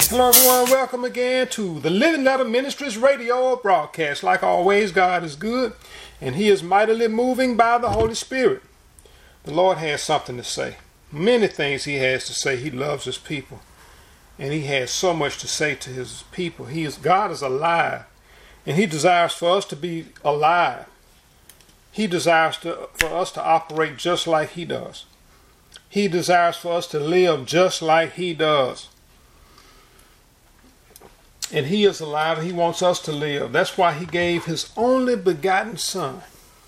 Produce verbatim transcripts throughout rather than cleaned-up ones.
Hello everyone, welcome again to the Living Letter Ministries radio broadcast. Like always, God is good and He is mightily moving by the Holy Spirit. The Lord has something to say. Many things He has to say. He loves His people and He has so much to say to His people. He is God is alive and He desires for us to be alive. He desires to, for us to operate just like He does. He desires for us to live just like He does. And He is alive and He wants us to live. That's why He gave His only begotten Son.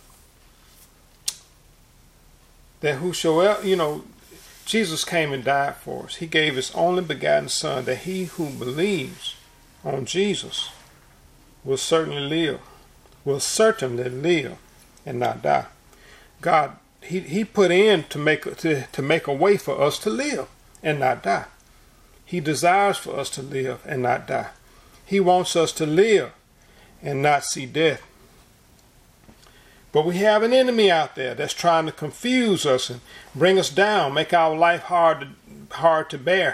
That whosoever, you know, Jesus came and died for us. He gave His only begotten Son, that he who believes on Jesus will certainly live, will certainly live and not die. God, He, he put in to make, to, to make a way for us to live and not die. He desires for us to live and not die. He wants us to live and not see death. But we have an enemy out there that's trying to confuse us and bring us down, make our life hard to, hard to bear.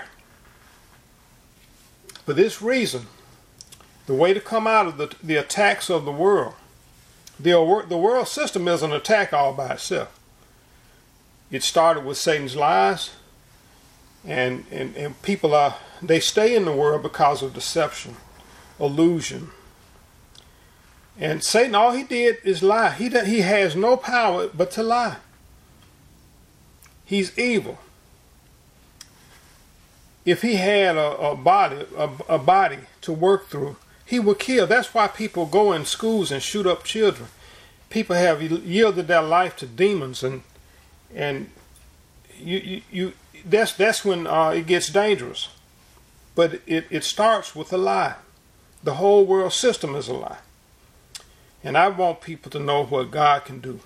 For this reason, the way to come out of the, the attacks of the world, the, the world system is an attack all by itself. It started with Satan's lies, and, and, and people are, they stay in the world because of deception. Illusion. And Satan, all he did is lie. He, he has no power but to lie. He's evil. If he had a, a body, a, a body to work through, he would kill. That's why people go in schools and shoot up children. People have yielded their life to demons, and and you you, you that's that's when uh, it gets dangerous. But it, it starts with a lie. The whole world system is a lie. And I want people to know what God can do.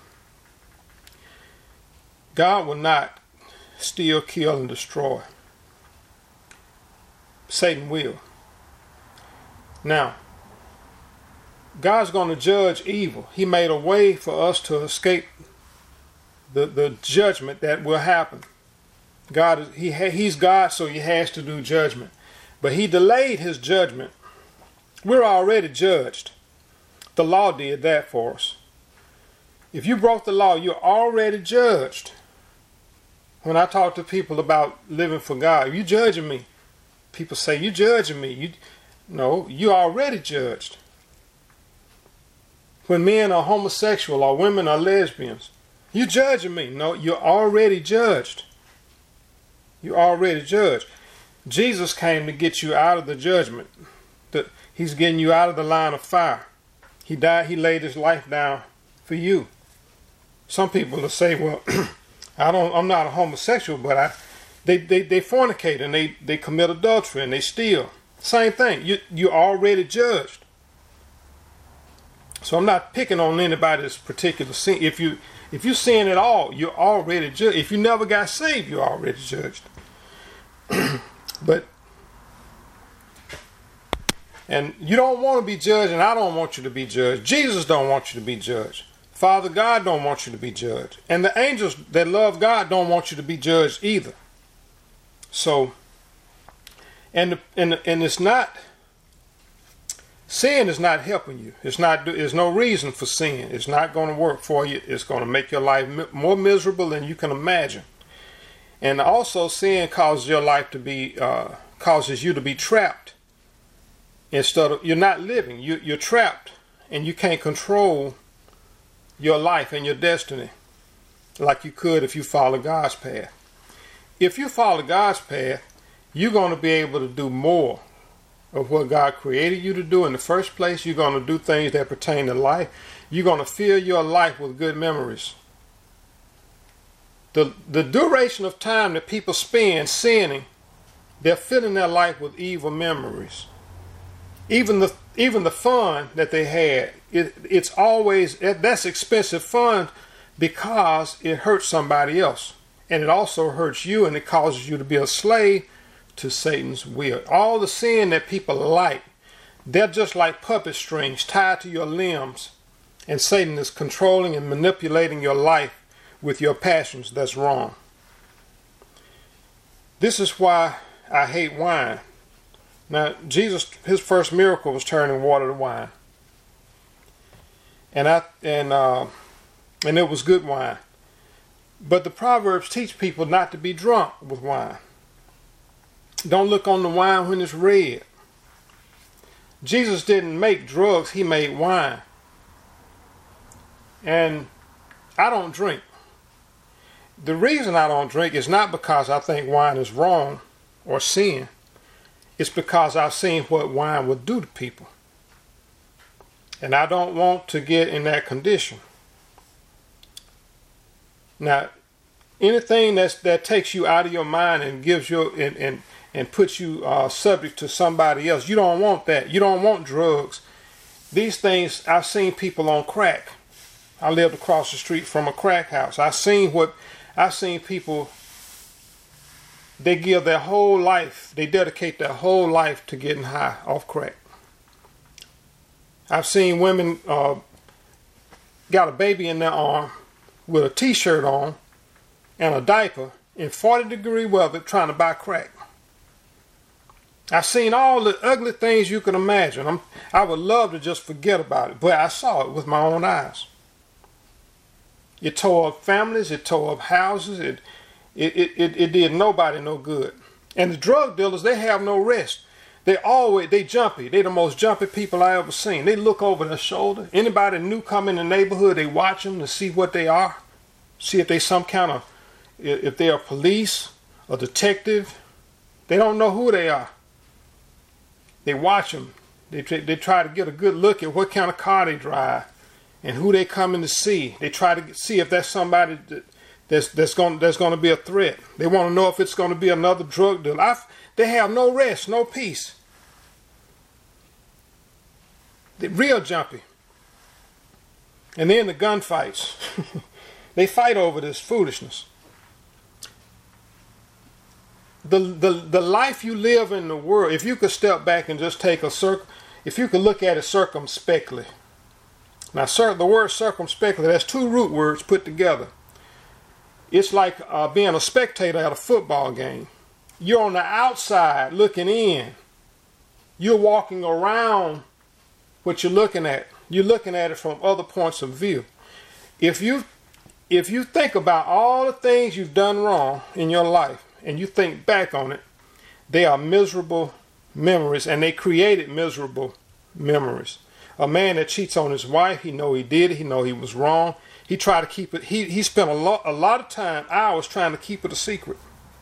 God will not steal, kill, and destroy. Satan will. Now, God's going to judge evil. He made a way for us to escape the, the judgment that will happen. God is, he, He's God, so He has to do judgment. But He delayed His judgment. We're already judged. The law did that for us. If you broke the law, you're already judged. When I talk to people about living for God, you judging me. People say, you judging me. You, no, you're already judged. When men are homosexual or women are lesbians, you judging me. No, you're already judged. You're already judged. Jesus came to get you out of the judgment. The, He's getting you out of the line of fire. He died, He laid His life down for you. Some people will say, well, I don't, I'm not a homosexual, but I, they, they, they fornicate and they, they commit adultery and they steal. Same thing. You, you're already judged. So I'm not picking on anybody's particular sin. If you, if you sin at all, you're already judged. If you never got saved, you're already judged. But And you don't want to be judged, and I don't want you to be judged. Jesus don't want you to be judged. Father God don't want you to be judged. And the angels that love God don't want you to be judged either. So, and, and, and it's not, sin is not helping you. It's not, there's no reason for sin. It's not going to work for you. It's going to make your life more miserable than you can imagine. And also sin causes your life to be, uh, causes you to be trapped. Instead of, you're not living, you, you're trapped, and you can't control your life and your destiny like you could if you follow God's path. If you follow God's path, you're going to be able to do more of what God created you to do in the first place. You're going to do things that pertain to life. You're going to fill your life with good memories. The, the duration of time that people spend sinning, they're filling their life with evil memories. Even the even the fun that they had, it, it's always, that's expensive fun because it hurts somebody else. And it also hurts you, and it causes you to be a slave to Satan's will. All the sin that people like, they're just like puppet strings tied to your limbs. And Satan is controlling and manipulating your life with your passions. That's wrong. This is why I hate wine. Now, Jesus, his first miracle was turning water to wine. And I and uh, and it was good wine. But the Proverbs teach people not to be drunk with wine. Don't look on the wine when it's red. Jesus didn't make drugs, he made wine. And I don't drink. The reason I don't drink is not because I think wine is wrong or sin. It's because I've seen what wine will do to people. And I don't want to get in that condition. Now, anything that's, that takes you out of your mind and gives you and, and, and puts you uh, subject to somebody else, you don't want that. You don't want drugs. These things, I've seen people on crack. I lived across the street from a crack house. I've seen what I've seen people, they give their whole life, they dedicate their whole life to getting high off crack. I've seen women uh, got a baby in their arm with a t-shirt on and a diaper in forty degree weather trying to buy crack. I've seen all the ugly things you can imagine. I'm, I would love to just forget about it, but I saw it with my own eyes. It tore up families, it tore up houses, it, it, it, it, it did nobody no good. And the drug dealers, they have no rest. They always, they jumpy. They the most jumpy people I ever seen. They look over their shoulder. Anybody new come in the neighborhood, they watch them to see what they are. See if they some kind of, if they are police, a detective. They don't know who they are. They watch them. They, they try to get a good look at what kind of car they drive and who they coming to see. They try to see if that's somebody that, that's, that's going that's going to be a threat. They want to know if it's going to be another drug dealer. I've, They have no rest, no peace. They're real jumpy. And then the gunfights. They fight over this foolishness. The, the, the life you live in the world, if you could step back and just take a circ, if you could look at it circumspectly. Now, sir, the word circumspectly, that's two root words put together. It's like uh, being a spectator at a football game. You're on the outside looking in. You're walking around what you're looking at. You're looking at it from other points of view. If you, if you think about all the things you've done wrong in your life and you think back on it, they are miserable memories, and they created miserable memories. A man that cheats on his wife, he know he did it, he know he was wrong. He tried to keep it, he, he spent a lot, a lot of time, hours trying to keep it a secret.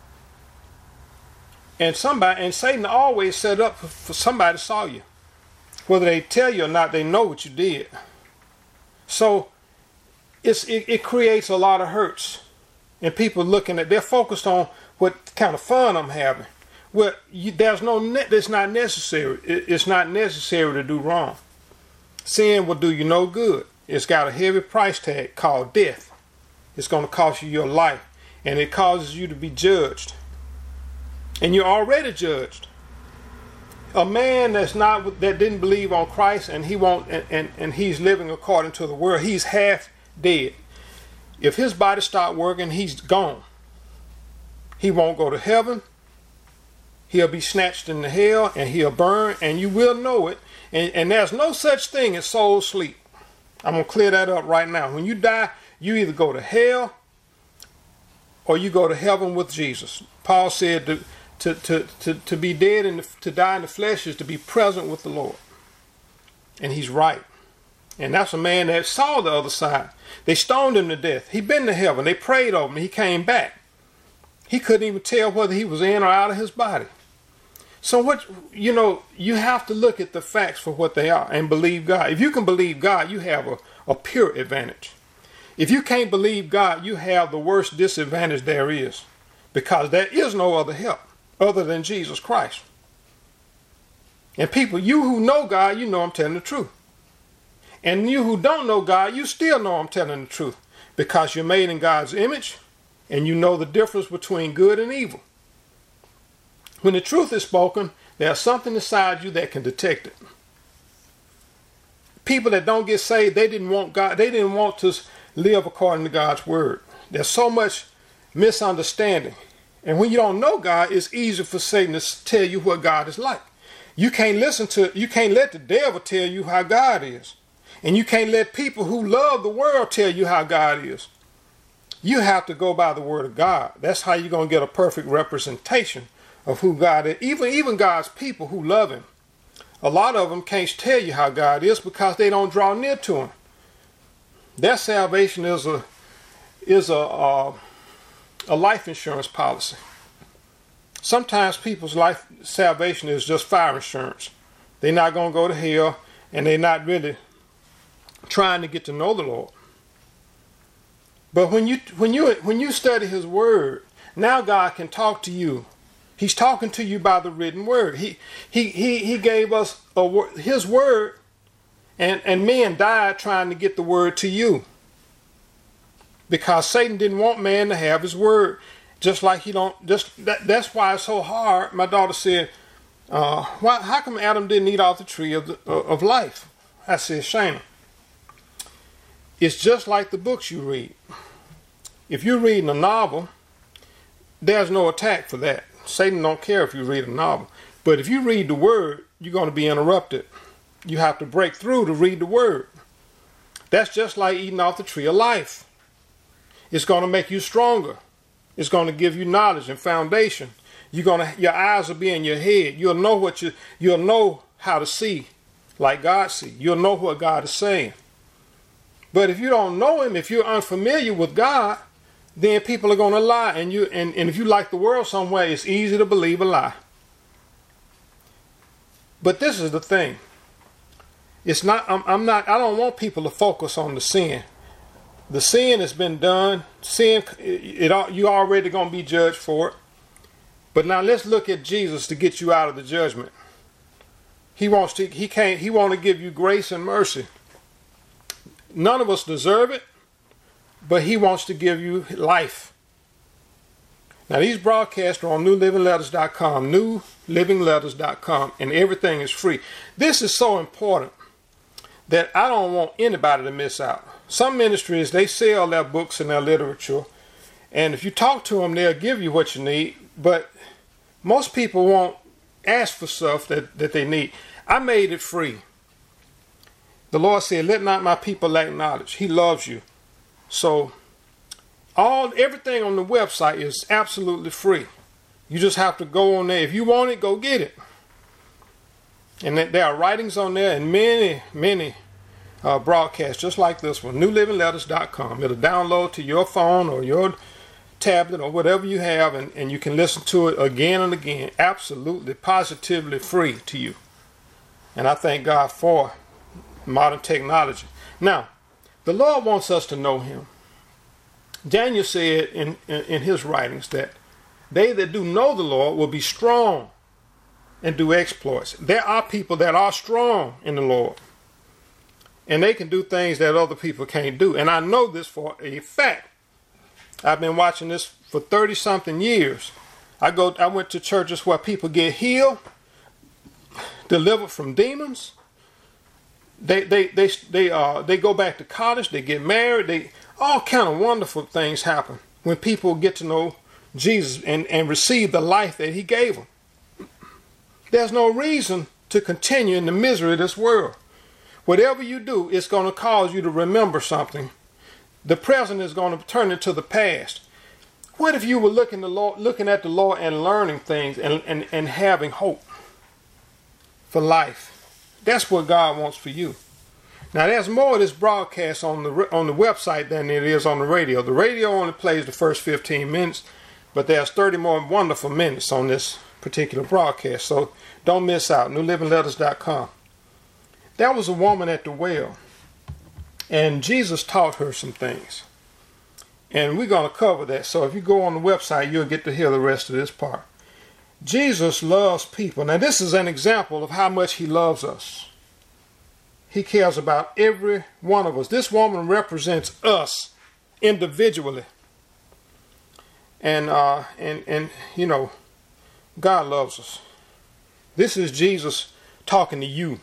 And somebody, and Satan always set up for, for somebody saw you. Whether they tell you or not, they know what you did. So it's, it, it creates a lot of hurts. And people looking at, they're focused on what kind of fun I'm having. Well, you, there's no, it's not necessary. It, it's not necessary to do wrong. Sin will do you no good. It's got a heavy price tag called death. It's going to cost you your life. And it causes you to be judged. And you're already judged. A man that's not that didn't believe on Christ and he won't and, and, and he's living according to the world, he's half dead. If his body stopped working, he's gone. He won't go to heaven. He'll be snatched into hell and he'll burn, and you will know it. And, and there's no such thing as soul sleep. I'm going to clear that up right now. When you die, you either go to hell or you go to heaven with Jesus. Paul said to To, to, to, to be dead and to die in the flesh is to be present with the Lord. And he's right. And that's a man that saw the other side. They stoned him to death. He'd been to heaven. They prayed over him. He came back. He couldn't even tell whether he was in or out of his body. So what, you know, you have to look at the facts for what they are and believe God. If you can believe God, you have a, a pure advantage. If you can't believe God, you have the worst disadvantage there is, because there is no other help other than Jesus Christ. And people, you who know God, you know I'm telling the truth. And you who don't know God, you still know I'm telling the truth, because you're made in God's image and you know the difference between good and evil. When the truth is spoken, there's something inside you that can detect it. People that don't get saved, they didn't want God, they didn't want to live according to God's word. There's so much misunderstanding. And when you don't know God, it's easy for Satan to tell you what God is like. You can't listen to, you can't let the devil tell you how God is. And you can't let people who love the world tell you how God is. You have to go by the word of God. That's how you're going to get a perfect representation of who God is. Even, even God's people who love him. A lot of them can't tell you how God is because they don't draw near to him. Their salvation is a is a a, a life insurance policy. Sometimes people's life salvation is just fire insurance. They're not going to go to hell, and they're not really trying to get to know the Lord. But when you when you when you study his word, now God can talk to you. He's talking to you by the written word. He he he he gave us a word, his word, and and men died trying to get the word to you. Because Satan didn't want man to have his word, just like he don't. Just that, that's why it's so hard. My daughter said, uh, "Why? How come Adam didn't eat off the tree of the, of life?" I said, "Shana, it's just like the books you read. If you're reading a novel, there's no attack for that. Satan don't care if you read a novel. But if you read the word, you're going to be interrupted. You have to break through to read the word. That's just like eating off the tree of life. It's going to make you stronger. It's going to give you knowledge and foundation. You're going to, your eyes will be in your head. You'll know what you, you'll know how to see like God sees. You'll know what God is saying. But if you don't know him, if you're unfamiliar with God, then people are going to lie. And you and, and if you like the world some way, it's easy to believe a lie. But this is the thing. It's not, I'm, I'm not, I don't want people to focus on the sin. The sin has been done. Sin, it, it, you're already going to be judged for it. But now let's look at Jesus to get you out of the judgment. He wants to, he can't, he wants to give you grace and mercy. None of us deserve it, but he wants to give you life. Now these broadcasts are on new living letters dot com, new living letters dot com, and everything is free. This is so important that I don't want anybody to miss out. Some ministries, they sell their books and their literature, and if you talk to them, they'll give you what you need, but most people won't ask for stuff that, that they need. I made it free. The Lord said, let not my people lack knowledge. He loves you. So all everything on the website is absolutely free. You just have to go on there. If you want it, go get it. And there are writings on there and many, many uh, broadcasts just like this one, new living letters dot com. It'll download to your phone or your tablet or whatever you have, and, and you can listen to it again and again. Absolutely, positively free to you. And I thank God for modern technology. Now, the Lord wants us to know him. Daniel said in, in, in his writings that they that do know the Lord will be strong and do exploits. There are people that are strong in the Lord, and they can do things that other people can't do. And I know this for a fact. I've been watching this for thirty something years. I go I went to churches where people get healed, delivered from demons. They they they they uh they go back to college, they get married, they all kind of wonderful things happen when people get to know Jesus and, and receive the life that he gave them. There's no reason to continue in the misery of this world. Whatever you do, it's going to cause you to remember something. The present is going to turn into the past. What if you were looking, the Lord, looking at the Lord and learning things and, and, and having hope for life? That's what God wants for you. Now, there's more of this broadcast on the on the website than it is on the radio. The radio only plays the first fifteen minutes, but there's thirty more wonderful minutes on this particular broadcast. So don't miss out. new living letters dot com. There was a woman at the well, and Jesus taught her some things. And we're going to cover that. So if you go on the website, you'll get to hear the rest of this part. Jesus loves people. Now, this is an example of how much he loves us. He cares about every one of us. This woman represents us individually. And, uh, and, and you know, God loves us. This is Jesus talking to you.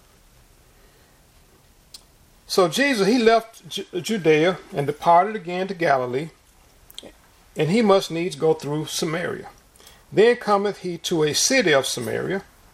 So Jesus, he left Judea and departed again to Galilee, and he must needs go through Samaria. Then cometh he to a city of Samaria,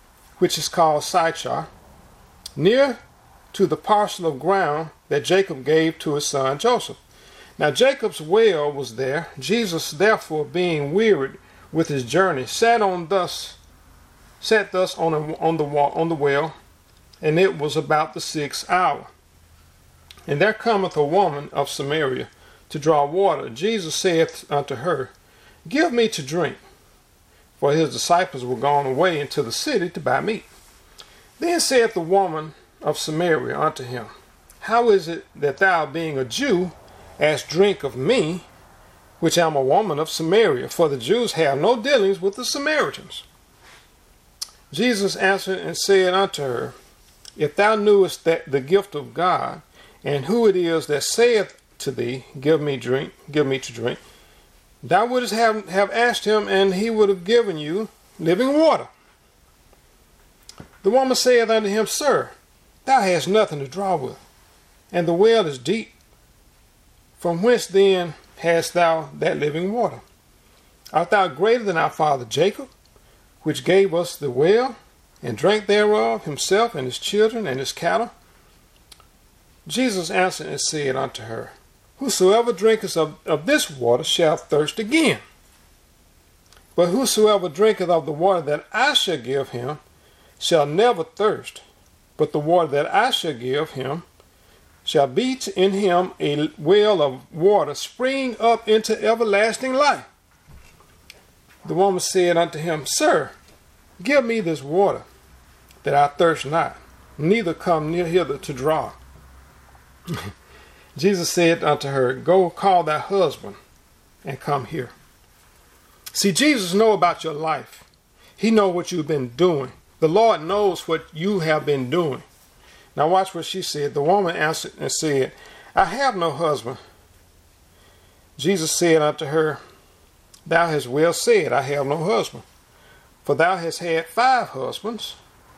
which is called Sychar, near to the parcel of ground that Jacob gave to his son Joseph. Now Jacob's well was there. Jesus, therefore, being wearied with his journey, sat on thus, sat thus on, a, on the wall, on the well, and it was about the sixth hour. And there cometh a woman of Samaria to draw water. Jesus saith unto her, Give me to drink. For his disciples were gone away into the city to buy meat. Then saith the woman of Samaria unto him, How is it that thou, being a Jew, ask drink of me, which am a woman of Samaria? For the Jews have no dealings with the Samaritans. Jesus answered and said unto her, If thou knewest that the gift of God, and who it is that saith to thee, Give me drink, give me to drink, thou wouldst have, have asked him, and he would have given you living water. The woman saith unto him, Sir, thou hast nothing to draw with, and the well is deep. From whence then hast thou that living water? Art thou greater than our father Jacob, which gave us the well, and drank thereof himself and his children and his cattle? Jesus answered and said unto her, Whosoever drinketh of, of this water shall thirst again. But whosoever drinketh of the water that I shall give him shall never thirst. But the water that I shall give him shall be in him a well of water springing up into everlasting life. The woman said unto him, Sir, give me this water, that I thirst not, neither come near hither to draw. Jesus said unto her, Go call thy husband, and come here. See, Jesus knows about your life. He knows what you've been doing. The Lord knows what you have been doing. Now watch what she said. The woman answered and said, I have no husband. Jesus said unto her, Thou hast well said, I have no husband. For thou hast had five husbands,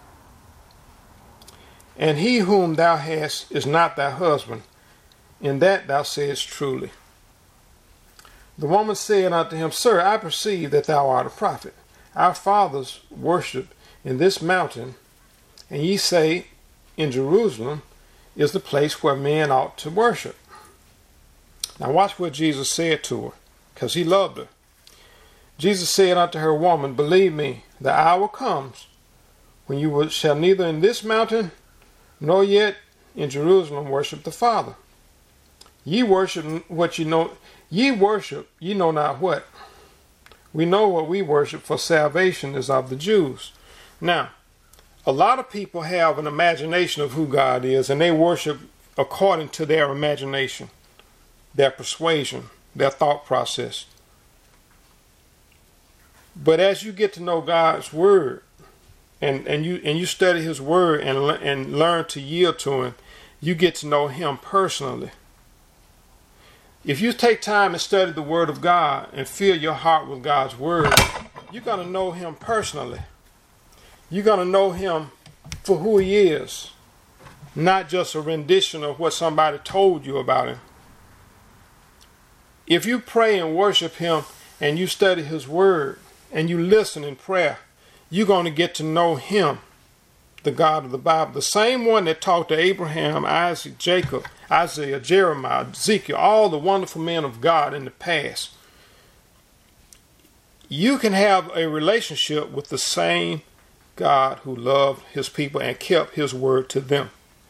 and he whom thou hast is not thy husband. In that thou sayest truly. The woman said unto him, Sir, I perceive that thou art a prophet. Our fathers worshipped in this mountain, and ye say, in Jerusalem is the place where men ought to worship. Now watch what Jesus said to her, because he loved her. Jesus said unto her, Woman, believe me, the hour comes when you shall neither in this mountain nor yet in Jerusalem worship the Father. Ye worship what you know, ye worship, ye know not what. We know what we worship, for salvation is of the Jews. Now, a lot of people have an imagination of who God is, and they worship according to their imagination, their persuasion, their thought process. But as you get to know God's word, and, and you and you study his word and, and learn to yield to him, you get to know him personally. If you take time and study the word of God and fill your heart with God's word, you're going to know him personally. You're going to know him for who he is, not just a rendition of what somebody told you about him. If you pray and worship him and you study his word and you listen in prayer, you're going to get to know him, the God of the Bible, the same one that talked to Abraham, Isaac, Jacob, Isaiah, Jeremiah, Ezekiel, all the wonderful men of God in the past. You can have a relationship with the same God who loved his people and kept his word to them.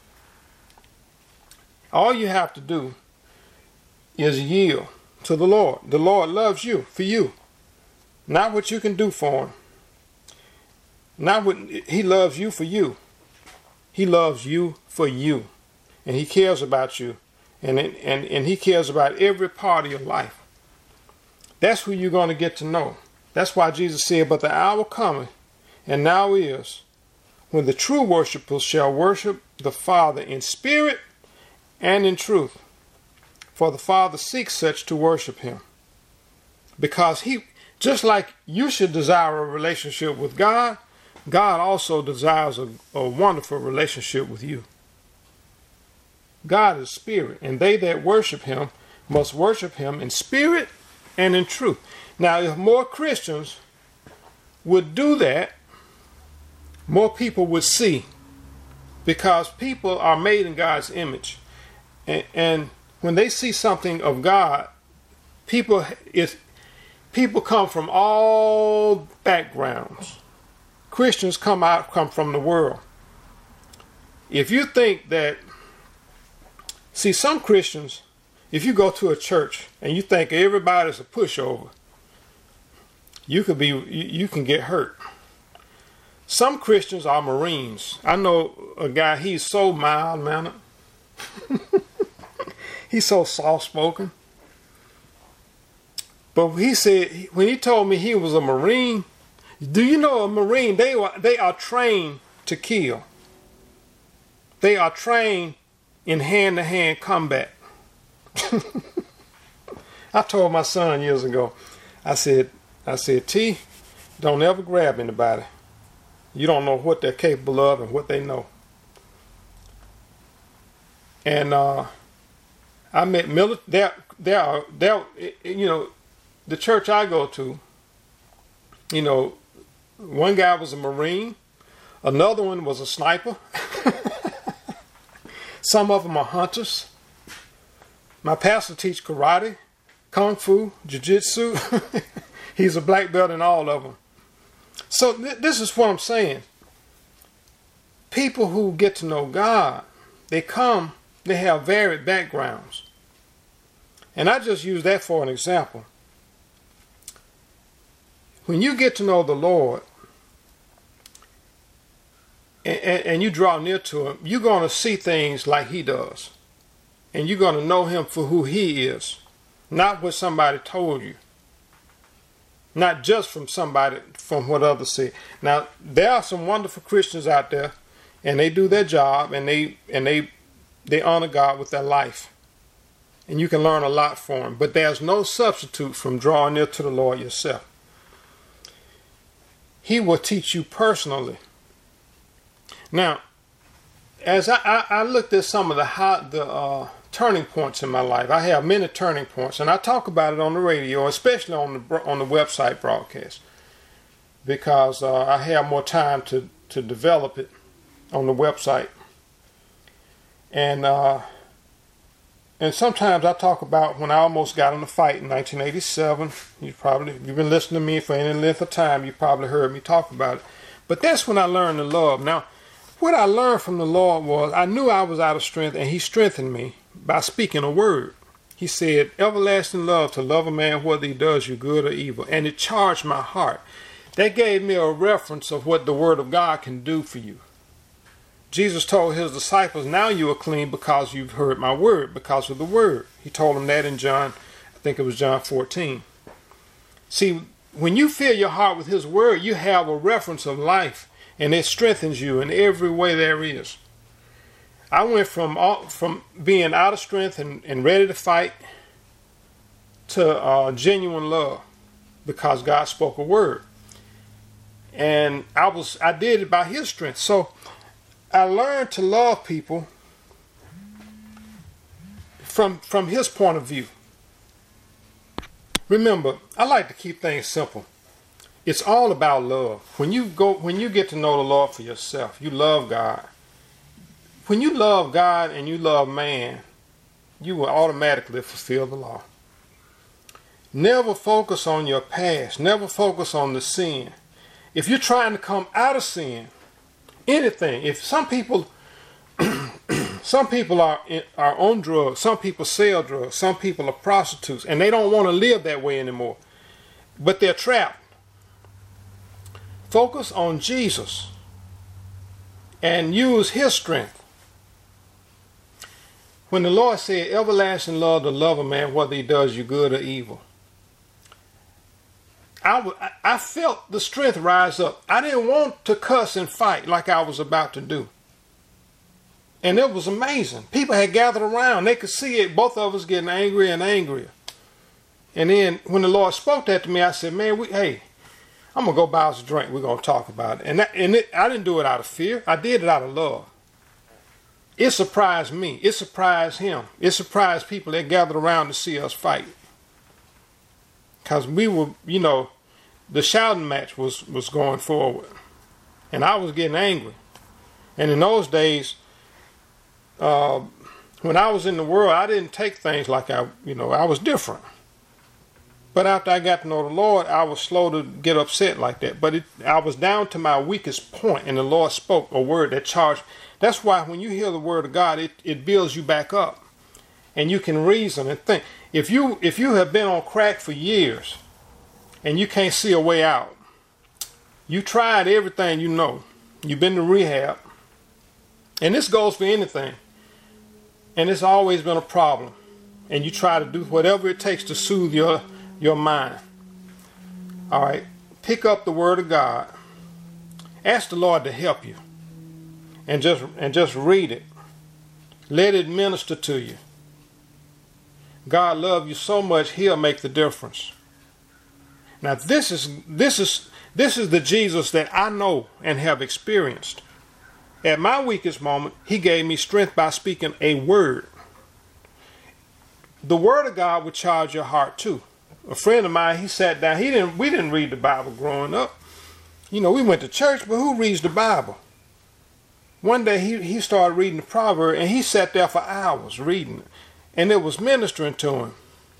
All you have to do is yield to the Lord. The Lord loves you for you, not what you can do for him. Not what he loves you for you. He loves you for you, and he cares about you, and and and he cares about every part of your life. That's who you're going to get to know. That's why Jesus said, "But the hour cometh, and now is, when the true worshipers shall worship the Father in spirit and in truth. For the Father seeks such to worship him." Because he, just like you should desire a relationship with God, God also desires a, a wonderful relationship with you. God is spirit, and they that worship him must worship him in spirit and in truth. Now, if more Christians would do that, more people would see, because people are made in God's image, and, and when they see something of God, people is people come from all backgrounds. Christians come out come from the world. If you think that, see, some Christians, if you go to a church and you think everybody's a pushover, you could be you, you can get hurt. Some Christians are Marines. I know a guy, he's so mild-mannered. He's so soft-spoken. But he said, when he told me he was a Marine, do you know a Marine, they are, they are trained to kill. They are trained in hand-to-hand combat. I told my son years ago, I said, I said, T, don't ever grab anybody. You don't know what they're capable of and what they know. And uh, I met military. There, there are, there. You know, the church I go to. You know, one guy was a Marine, another one was a sniper. Some of them are hunters. My pastor teaches karate, kung fu, jiu-jitsu. He's a black belt in all of them. So th this is what I'm saying. People who get to know God, they come, they have varied backgrounds. And I just use that for an example. When you get to know the Lord, and, and, and you draw near to Him, you're going to see things like He does. And you're going to know Him for who He is, not what somebody told you. Not just from somebody, from what others say. Now, there are some wonderful Christians out there, and they do their job, and they and they they honor God with their life. And you can learn a lot from them. But there's no substitute from drawing near to the Lord yourself. He will teach you personally. Now, as I, I, I looked at some of the hot, the uh, turning points in my life, I have many turning points, and I talk about it on the radio, especially on the on the website broadcast, because uh, I have more time to to develop it on the website, and uh, and sometimes I talk about when I almost got in a fight in nineteen eighty-seven. You probably, if you've been listening to me for any length of time, you probably heard me talk about it. But that's when I learned to love. Now, what I learned from the Lord was I knew I was out of strength, and He strengthened me by speaking a word. He said, everlasting love, to love a man whether he does you good or evil. And it charged my heart. That gave me a reference of what the Word of God can do for you. Jesus told His disciples, now you are clean because you've heard my word, because of the word. He told them that in John, I think it was John fourteen. See, when you fill your heart with His word, you have a reference of life, and it strengthens you in every way there is. I went from all, from being out of strength and, and ready to fight to uh, genuine love, because God spoke a word, and I was I did it by His strength. So I learned to love people from from His point of view. Remember, I like to keep things simple. It's all about love. When you go, when you get to know the Lord for yourself, you love God. When you love God and you love man, you will automatically fulfill the law. Never focus on your past. Never focus on the sin. If you're trying to come out of sin, anything, if some people, some people are, are on drugs, some people sell drugs, some people are prostitutes, and they don't want to live that way anymore, but they're trapped. Focus on Jesus and use His strength. When the Lord said, everlasting love to love a man whether he does you good or evil, I, w I felt the strength rise up. I didn't want to cuss and fight like I was about to do. And it was amazing. People had gathered around. They could see it, both of us getting angrier and angrier. And then when the Lord spoke that to me, I said, man, we, hey, I'm going to go buy us a drink. We're going to talk about it. And, that, and it, I didn't do it out of fear. I did it out of love. It surprised me. It surprised him. It surprised people that gathered around to see us fight. Because we were, you know, the shouting match was, was going forward. and I was getting angry. And in those days, uh, when I was in the world, I didn't take things like I, you know, I was different. But after I got to know the Lord, I was slow to get upset like that. But it, I was down to my weakest point, and the Lord spoke a word that charged. That's why when you hear the word of God, it, it builds you back up. And you can reason and think. If you, if you have been on crack for years, and you can't see a way out, you tried everything you know. You've been to rehab. And this goes for anything. And it's always been a problem. And you try to do whatever it takes to soothe your your mind. All right, pick up the word of God. Ask the Lord to help you, and just and just read it. Let it minister to you. God loves you so much, He'll make the difference. Now this is this is this is the Jesus that I know and have experienced. At my weakest moment, He gave me strength by speaking a word. The word of God will charge your heart too. A friend of mine, he sat down. He didn't. We didn't read the Bible growing up. You know, we went to church, but who reads the Bible? One day he he started reading the proverb, and he sat there for hours reading it, and it was ministering to him.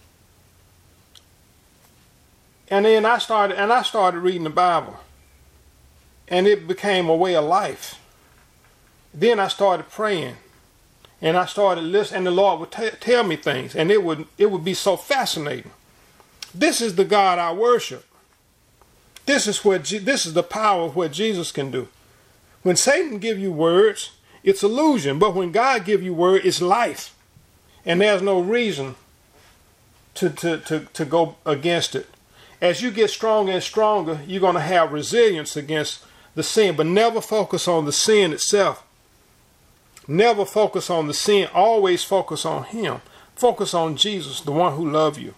And then I started, and I started reading the Bible, and it became a way of life. Then I started praying, and I started listening, and the Lord would t tell me things, and it would it would be so fascinating. This is the God I worship. This is what Je this is the power of what Jesus can do. When Satan give you words, it's illusion. But when God give you word, it's life. And there's no reason to, to, to, to go against it. As you get stronger and stronger, you're going to have resilience against the sin. But never focus on the sin itself. Never focus on the sin. Always focus on Him. Focus on Jesus, the one who loves you.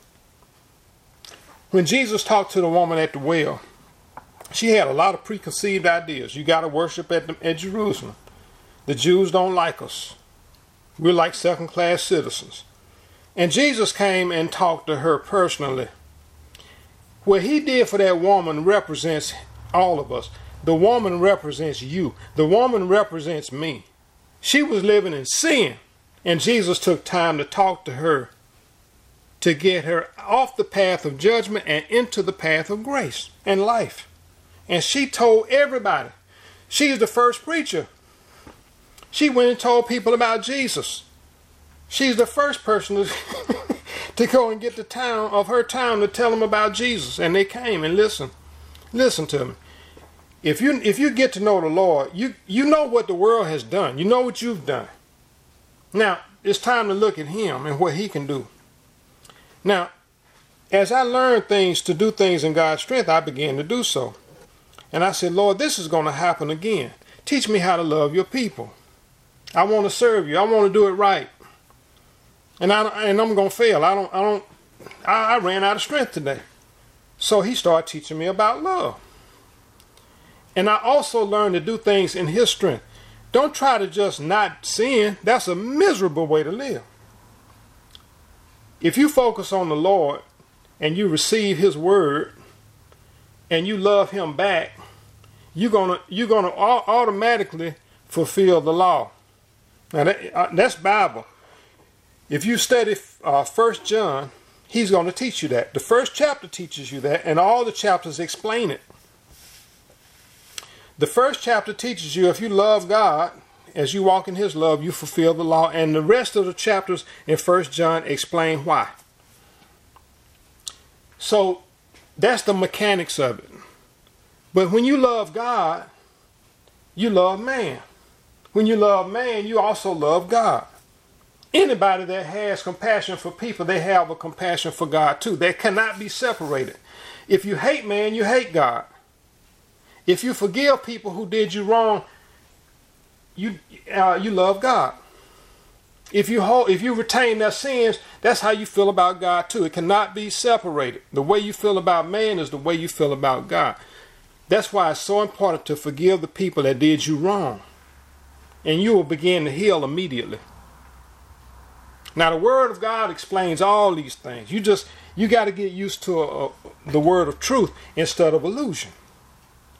When Jesus talked to the woman at the well, she had a lot of preconceived ideas. You got to worship at, the, at Jerusalem. The Jews don't like us. We're like second-class citizens. And Jesus came and talked to her personally. What He did for that woman represents all of us. The woman represents you. The woman represents me. She was living in sin, and Jesus took time to talk to her, to get her off the path of judgment and into the path of grace and life. And she told everybody. She's the first preacher. She went and told people about Jesus. She's the first person to, to go and get the town of her town to tell them about Jesus. And they came and listened. Listen to me. If you if you get to know the Lord, you, you know what the world has done. You know what you've done. Now, it's time to look at Him and what He can do. Now, as I learned things to do things in God's strength, I began to do so. And I said, Lord, this is going to happen again. Teach me how to love your people. I want to serve you. I want to do it right. And I and I'm going to fail. I don't I don't I, I ran out of strength today. So He started teaching me about love. And I also learned to do things in His strength. Don't try to just not sin. That's a miserable way to live. If you focus on the Lord and you receive His word and you love Him back, you're gonna you're gonna automatically fulfill the law. Now that, uh, that's Bible. If you study uh, First John, he's going to teach you that. The first chapter teaches you that, and all the chapters explain it. The first chapter teaches you if you love God, as you walk in His love, you fulfill the law. And the rest of the chapters in First John explain why. So that's the mechanics of it. But when you love God, you love man. When you love man, you also love God. Anybody that has compassion for people, they have a compassion for God too. They cannot be separated. If you hate man, you hate God. If you forgive people who did you wrong, you uh, you love God. If you hold, if you retain their sins, that's how you feel about God too. It cannot be separated. The way you feel about man is the way you feel about God. That's why it's so important to forgive the people that did you wrong. And you will begin to heal immediately. Now the Word of God explains all these things. You just, you got to get used to a, a, the word of truth instead of illusion.